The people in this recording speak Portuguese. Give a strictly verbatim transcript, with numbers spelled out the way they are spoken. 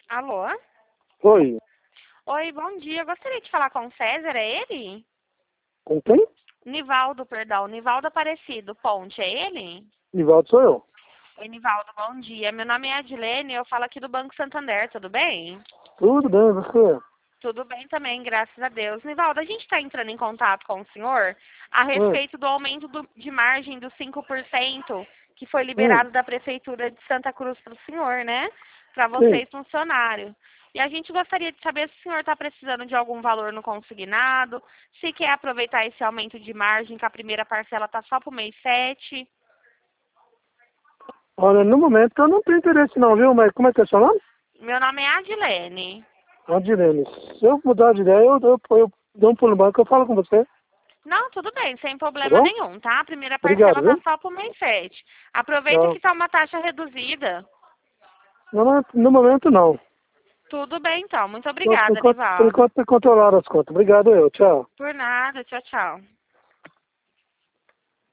Alô? Oi, Oi, bom dia. Eu gostaria de falar com o César, é ele? com quem? Nivaldo, perdão. Nivaldo Aparecido Ponte, é ele? Nivaldo sou eu. Oi, Nivaldo, bom dia. Meu nome é Adilene, eu falo aqui do Banco Santander, tudo bem? Tudo bem, você? Tudo bem também, graças a Deus. Nivaldo, a gente está entrando em contato com o senhor a Hum, respeito do aumento do- de margem dos cinco por cento que foi hum, liberado da Prefeitura de Santa Cruz para o senhor, né? Para sim. vocês, funcionários. E a gente gostaria de saber se o senhor está precisando de algum valor no consignado, se quer aproveitar esse aumento de margem, que a primeira parcela está só para o mês sete. Olha, no momento eu não tenho interesse não, viu? Mas como é que é seu nome? Meu nome é Adilene. Adirene. Se eu mudar de ideia, eu, eu, eu dou um pulo no banco e eu falo com você, Não, tudo bem, sem tá problema bom? nenhum, tá? A primeira parcela Obrigado, está viu? só para o mês sete. Aproveita que Não, está uma taxa reduzida. no, momento- no momento não. Tudo bem, então. Muito Por obrigada, enquanto, por Nivaldo. enquanto tem que controlar as contas. Obrigado eu, tchau. Por nada. Tchau, tchau.